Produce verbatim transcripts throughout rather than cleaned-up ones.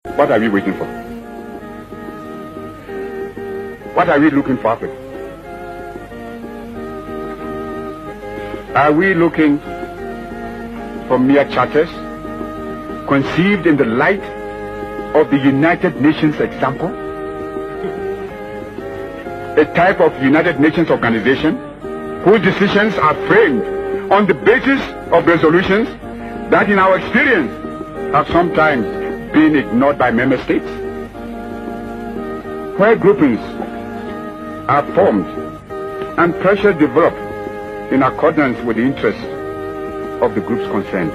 What are we waiting for? What are we looking for, Africa? Are we looking for mere charters conceived in the light of the United Nations example? A type of United Nations organization whose decisions are framed on the basis of resolutions that in our experience have sometimes been ignored by member states, where groupings are formed and pressure developed in accordance with the interests of the groups concerned?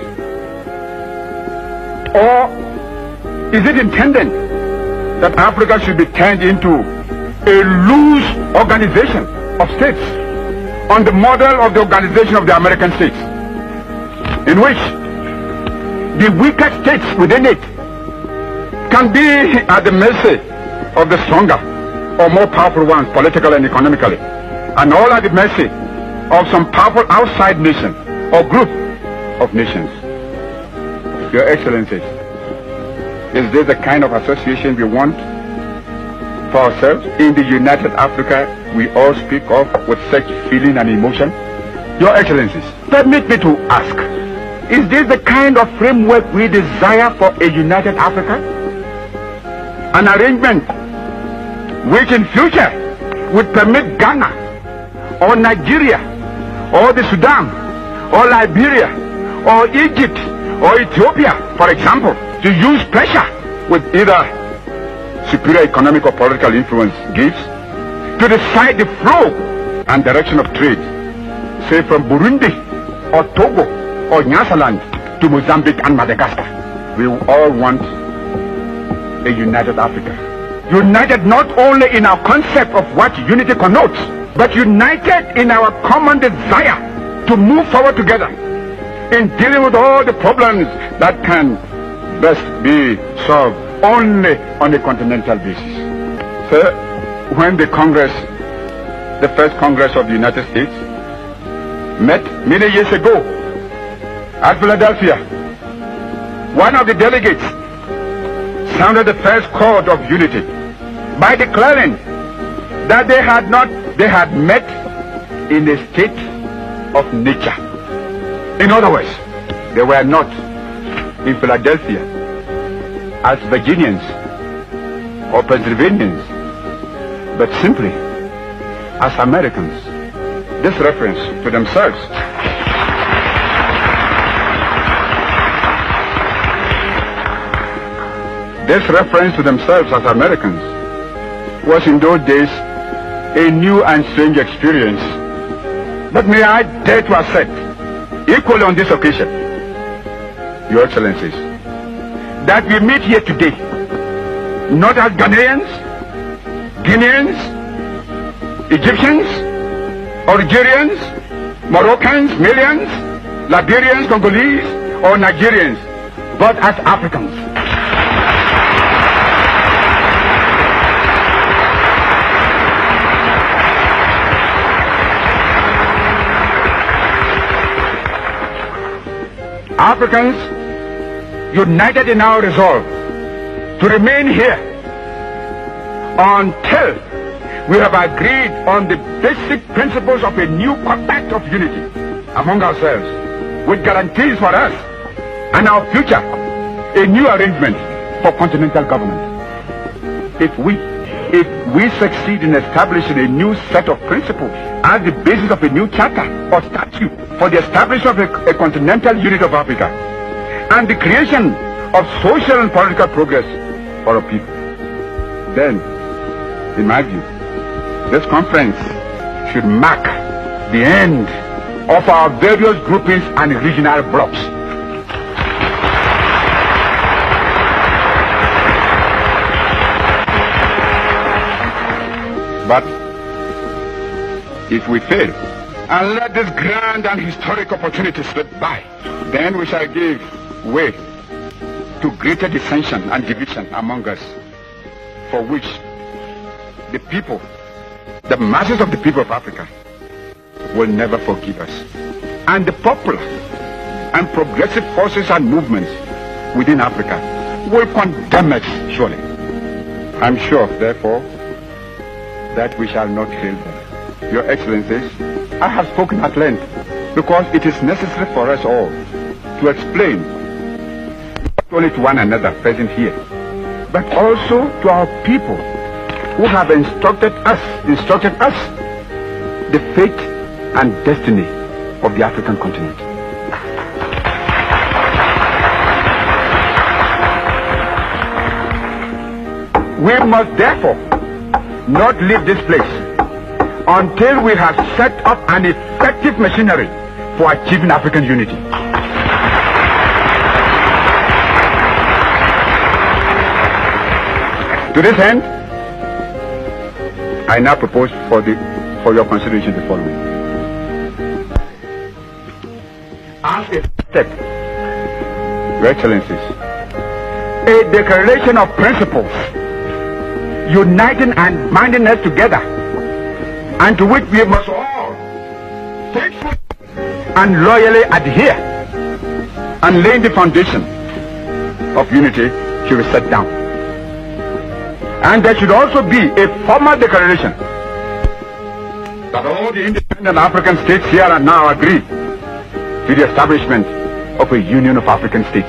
Or is it intended that Africa should be turned into a loose organization of states on the model of the organization of the American states, in which the weaker states within it can be at the mercy of the stronger or more powerful ones politically and economically, and all at the mercy of some powerful outside nation or group of nations? Your Excellencies, is this the kind of association we want for ourselves in the United Africa we all speak of with such feeling and emotion? Your Excellencies, permit me to ask, is this the kind of framework we desire for a united Africa? An arrangement which in future would permit Ghana or Nigeria or the Sudan or Liberia or Egypt or Ethiopia, for example, to use pressure with either superior economic or political influence gives to decide the flow and direction of trade, say from Burundi or Togo or Nyasaland to Mozambique and Madagascar? We all want a united Africa. United not only in our concept of what unity connotes, but united in our common desire to move forward together in dealing with all the problems that can best be solved only on a continental basis. Sir, when the Congress, the first Congress of the United States, met many years ago at Philadelphia, one of the delegates sounded the first chord of unity by declaring that they had not, they had met in a state of nature. In other words, they were not in Philadelphia as Virginians or Pennsylvanians, but simply as Americans. This reference to themselves this reference to themselves as Americans was in those days a new and strange experience. But may I dare to assert, equally on this occasion, Your Excellencies, that we meet here today not as Ghanaians, Guineans, Egyptians, Algerians, Moroccans, Malians, Liberians, Congolese, or Nigerians, but as Africans. Africans united in our resolve to remain here until we have agreed on the basic principles of a new compact of unity among ourselves, with guarantees for us and our future, a new arrangement for continental government. If we, if we succeed in establishing a new set of principles as the basis of a new charter or statute for the establishment of a, a continental unit of Africa and the creation of social and political progress for our people, then, in my view, this conference should mark the end of our various groupings and regional blocks. But if we fail and let this grand and historic opportunity slip by, then we shall give way to greater dissension and division among us, for which the people, the masses of the people of Africa, will never forgive us. And the popular and progressive forces and movements within Africa will condemn us, surely. I'm sure, therefore, that we shall not fail them. Your Excellencies, I have spoken at length because it is necessary for us all to explain not only to one another present here, but also to our people who have instructed us, instructed us the fate and destiny of the African continent. We must therefore not leave this place until we have set up an effective machinery for achieving African unity. To this end, I now propose for the for your consideration the following. As a step, Your Excellencies, a declaration of principles uniting and binding us together, and to which we must all faithfully and loyally adhere, and laying the foundation of unity should be set down. And there should also be a formal declaration that all the independent African states here and now agree to the establishment of a Union of African States.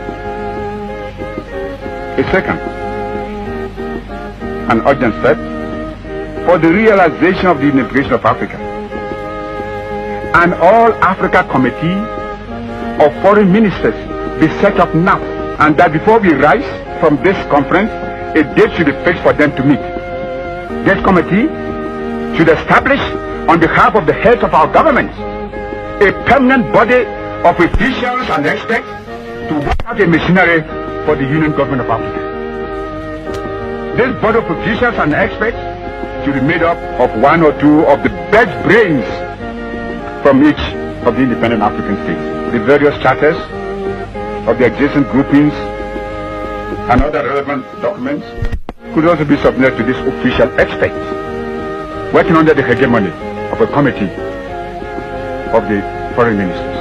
A second, an urgent step for the realization of the unification of Africa. An All-Africa Committee of Foreign Ministers be set up now, and that before we rise from this conference, a date should be fixed for them to meet. This committee should establish, on behalf of the heads of our governments, a permanent body of officials and experts to work out a machinery for the Union Government of Africa. This body of officials and experts should be made up of one or two of the best brains from each of the independent African states. The various charters of the existing groupings and other relevant documents could also be submitted to this official experts, working under the hegemony of a committee of the foreign ministers.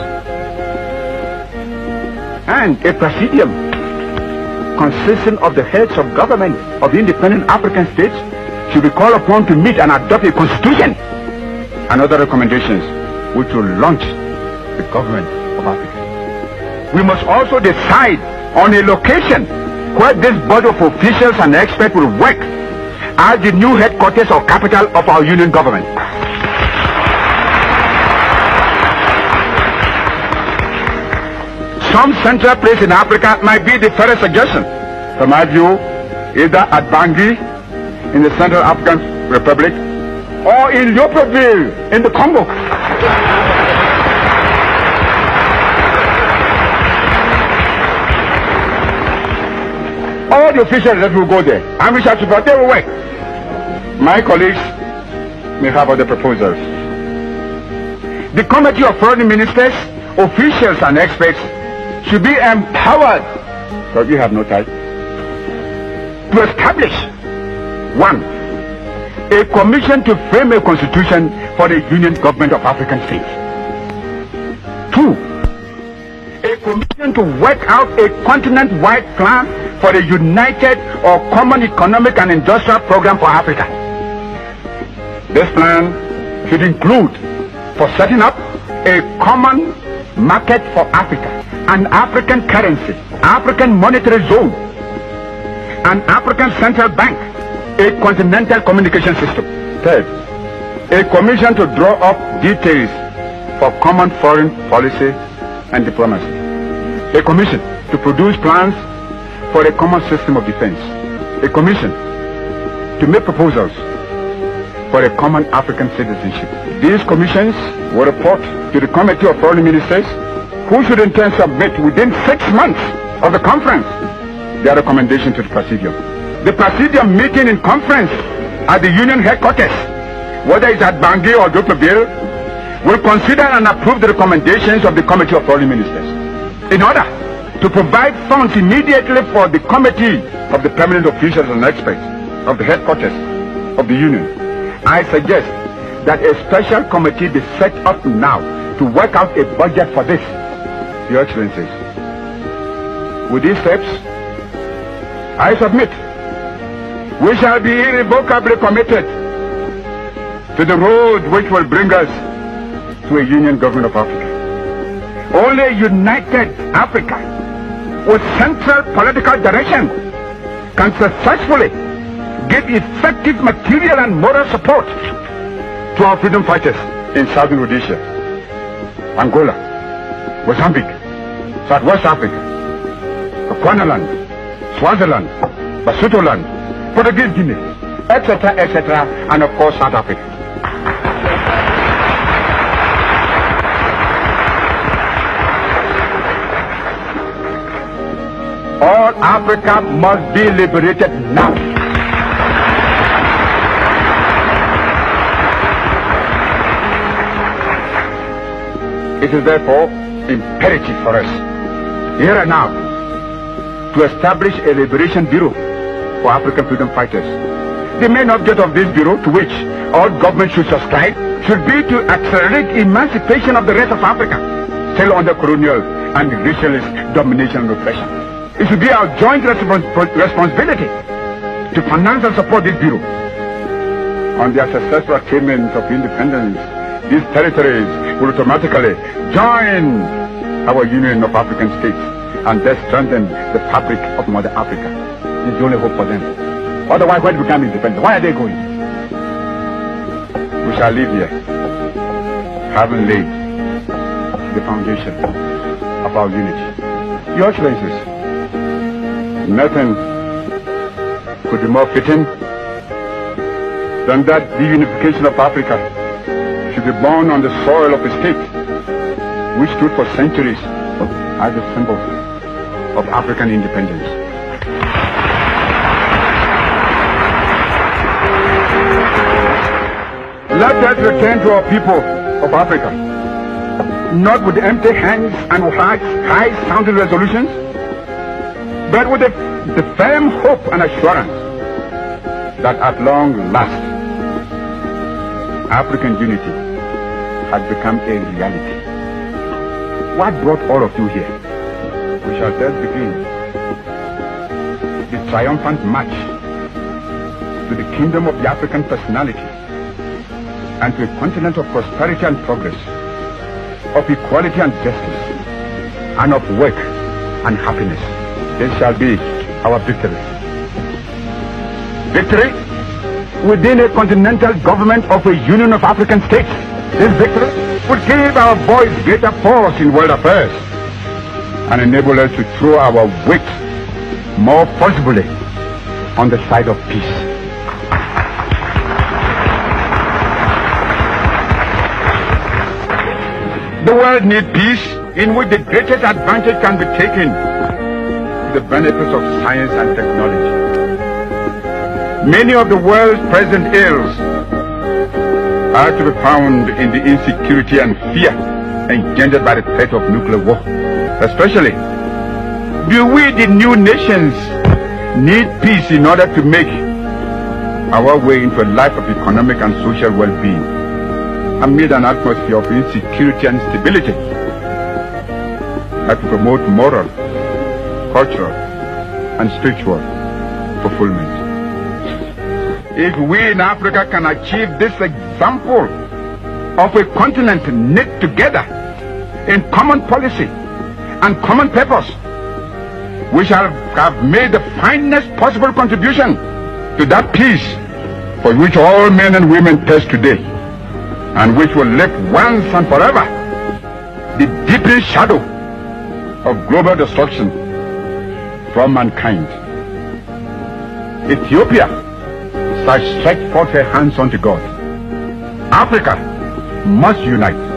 And a presidium consisting of the heads of government of the independent African states should be called upon to meet and adopt a constitution and other recommendations which will launch the government of Africa. We must also decide on a location where this body of officials and experts will work as the new headquarters or capital of our union government. Some central place in Africa might be the fairest suggestion. From my view, either at Bangui in the Central African Republic or in Libreville in the Congo. All the officials that will go there, and we shall support their work. My colleagues may have other proposals. The Committee of Foreign Ministers, officials and experts should be empowered, but we have no time, to establish, one, a commission to frame a constitution for the Union Government of African States. Two, a commission to work out a continent-wide plan for a united or common economic and industrial program for Africa. This plan should include for setting up a common market for Africa, an African currency, African monetary zone, an African central bank, a continental communication system. Third, a commission to draw up details for common foreign policy and diplomacy. A commission to produce plans for a common system of defense. A commission to make proposals for a common African citizenship. These commissions will report to the Committee of Foreign Ministers, who should in turn submit within six months of the conference their recommendation to the Presidium. The Presidium meeting in conference at the Union headquarters, whether it's at Bangui or Libreville, will consider and approve the recommendations of the Committee of Foreign Ministers in order to provide funds immediately for the committee of the permanent officials and experts of the headquarters of the Union. I suggest that a special committee be set up now to work out a budget for this. Your Excellencies, with these steps, I submit, we shall be irrevocably committed to the road which will bring us to a union government of Africa. Only a united Africa with central political direction can successfully give effective material and moral support to our freedom fighters in Southern Rhodesia, Angola, Mozambique, Southwest Africa, Bechuanaland, Swaziland, Basutoland, Portuguese Guinea, et cetera, et cetera, and of course South Africa. All Africa must be liberated now. It is therefore imperative for us, here and now, to establish a liberation bureau for African freedom fighters. The main object of this bureau, to which all governments should subscribe, should be to accelerate emancipation of the rest of Africa, still under colonial and racialist domination and oppression. It should be our joint respons responsibility to finance and support this bureau. On their successful attainment of independence, these territories will automatically join our Union of African States and thus strengthen the fabric of Mother Africa. It's the only hope for them. Otherwise, when we become independent, why are they going? We shall live here, having laid the foundation of our unity. Your Excellencies, nothing could be more fitting than that the unification of Africa should be born on the soil of a state which stood for centuries as a symbol of African independence. Let us return to our people of Africa, not with empty hands and high-sounding resolutions, but with the, the firm hope and assurance that at long last, African unity has become a reality. What brought all of you here? We shall thus begin the triumphant march to the kingdom of the African personality and to a continent of prosperity and progress, of equality and justice, and of work and happiness. This shall be our victory. Victory within a continental government of a Union of African States. This victory would give our voice greater force in world affairs and enable us to throw our weight more forcibly on the side of peace. The world needs peace, in which the greatest advantage can be taken to the benefits of science and technology. Many of the world's present ills are to be found in the insecurity and fear engendered by the threat of nuclear war. Especially, do we, the new nations, need peace in order to make our way into a life of economic and social well-being amid an atmosphere of insecurity and instability that will promote moral, cultural, and spiritual fulfillment. If we in Africa can achieve this example of a continent knit together in common policy and common purpose, we shall have made the finest possible contribution to that peace for which all men and women thirst today, and which will lift once and forever the deepening shadow of global destruction from mankind. Ethiopia shall stretch forth her hands unto God. Africa must unite.